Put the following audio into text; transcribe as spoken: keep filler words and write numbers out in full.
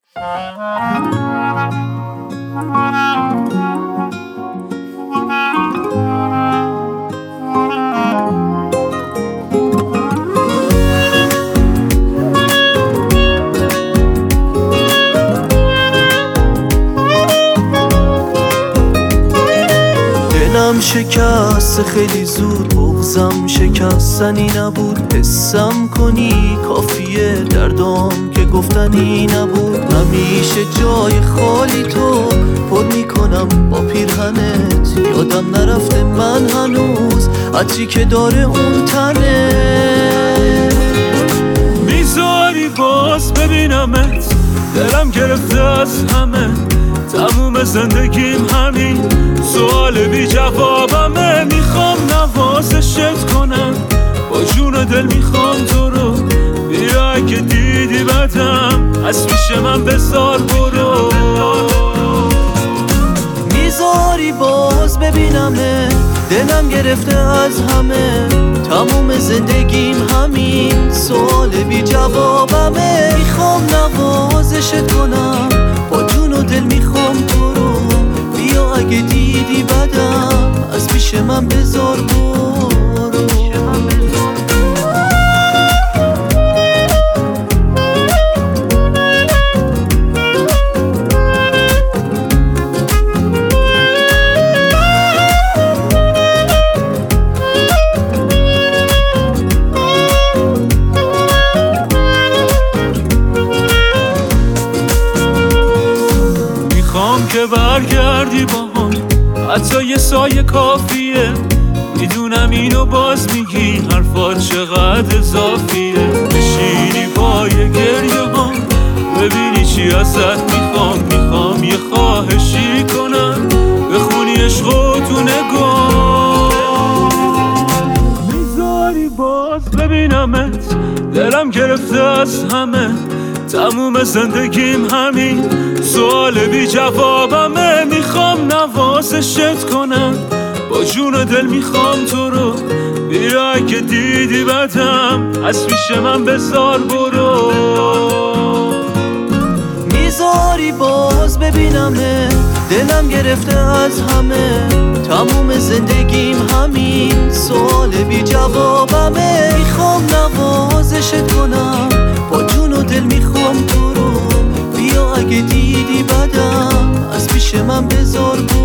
دلم شکست خیلی زود، بغضم شکستنی نبود. حسم کنی کافیه، دردام که گفتنی نبود. همیشه جای خالی تو پر میکنم با پیرهنت، یادم نرفته من هنوز عطری که داره اون تنه. میذاری باز ببینمت، دلم گرفته از همه. تموم زندگیم همین سوال بی جوابمه. میخوام نوازشت کنم، با جون و دل میخوام تو رو. بیا اگه دیدی بدم، از پیش من بذار برو. میذاری باز ببینمه، دلم گرفته از همه. تموم زندگیم همین سوال بی جوابمه. میخوام نوازشت کنم، با جون و دل میخوام تو رو. بیا اگه دیدی بدم، از پیش من بذار برو. میخوام که برگردی با هم، حتی یه سایه کافیه. میدونم اینو باز میگی، حرفات چقدر اضافیه. بشینی پای گریه هم، ببینی چی ازت میخوام. میخوام یه خواهشی کنم، بخونی عشقو تو نگاه. میذاری باز ببینمت، دلم گرفته از همه. تموم زندگیم همین سوال بی جوابمه. میخوام نوازشت کنم، با جون و دل میخوام تو رو. بیا اگه دیدی بدم، از پیش من بذار برو. میذاری باز ببینمه، دلم گرفته از همه. تموم زندگیم همین سوال بی جوابمه. میخوام نوازشت کنم، با جون و دل میخوام تو رو. بیا اگه دیدی بدم، از پیش من بذار برو.